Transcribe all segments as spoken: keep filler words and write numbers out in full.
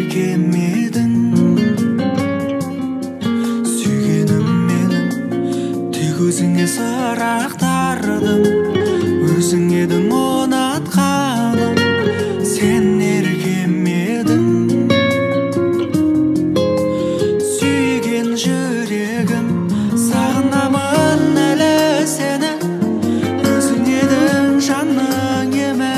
еркемедің. Сүйгенім менің тек өзіңе сұрақтардым, өзің едің ұнатқаным, сен еркемедің. Сүйген жүрегім сағынамын әлі сені, өзің едің жанның емі,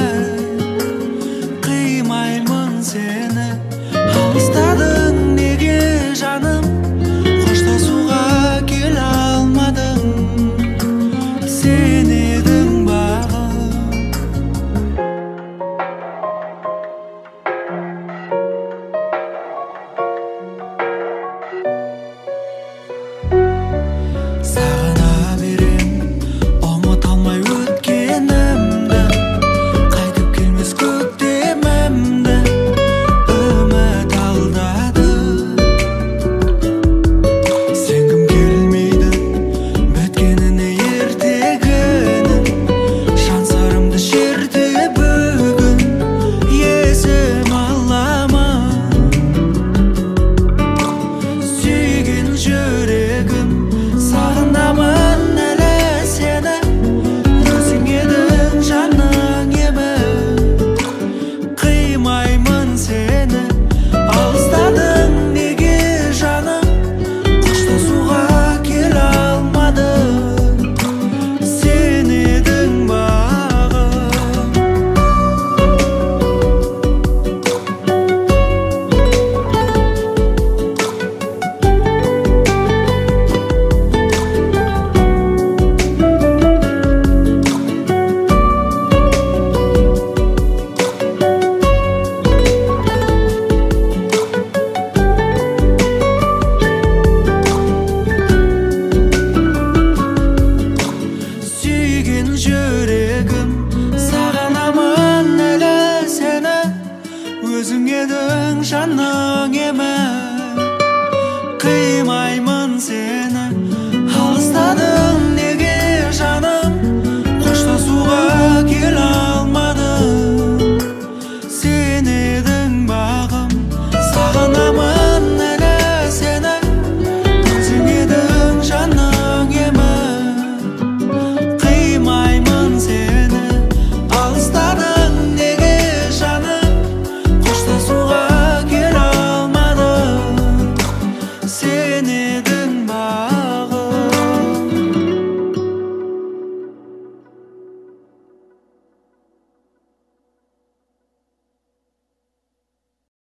қимаймын сені. Алыстадың неге жаным, қоштасуға келе алмадың, сен едің бағым. Сағына берем ұмыта алмай өткенімді, қайтып келмес көктемімді үміт алдады. Сенгім келмейді біткеніне ертегінің, жан сырымды шерте бүгін есім аламын. Сүйген жүрегім сағынамын әлі сені, өзің едің жанның емі, қимаймын сені. Алыстадың неге жаным, қоштасуға келе алмадың, сен едің бағым. Сүйген жүрегім сағынамын әлі сені, өзің едің жанның емі, қимай